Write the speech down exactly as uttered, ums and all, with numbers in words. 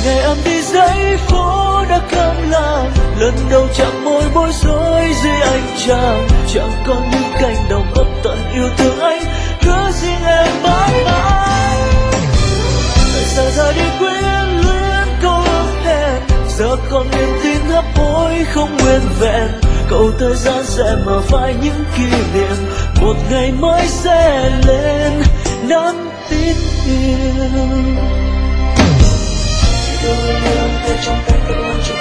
ngày em đi dãy phố đã câm lặng, lần đầu chạm môi bối rối dưới ánh trăng, chẳng còn những cánh đồng ấp tận yêu thương anh, cứ riêng em mãi mãi. Tại sao ra đi quyến luyến câu ước hẹn, giờ còn niềm tin hấp hối không nguyên vẹn, cầu thời gian sẽ mở phai những kỷ niệm, một ngày mới sẽ lên nắng tin yêu. Yêu em theo trong tay các